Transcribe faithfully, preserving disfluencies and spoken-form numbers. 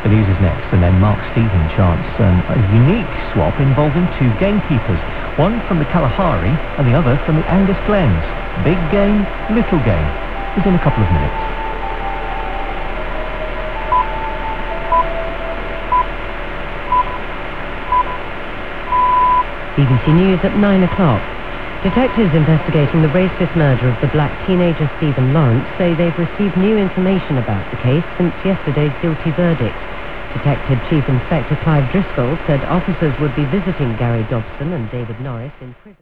The news is next, and then Mark Stephen chants um, a unique swap involving two gamekeepers, one from the Kalahari and the other from the Angus Glens. Big game, little game, is in a couple of minutes. B B C News at nine o'clock. Detectives investigating the racist murder of the black teenager Stephen Lawrence say they've received new information about the case since yesterday's guilty verdict. Detective Chief Inspector Clive Driscoll said officers would be visiting Gary Dobson and David Norris in prison.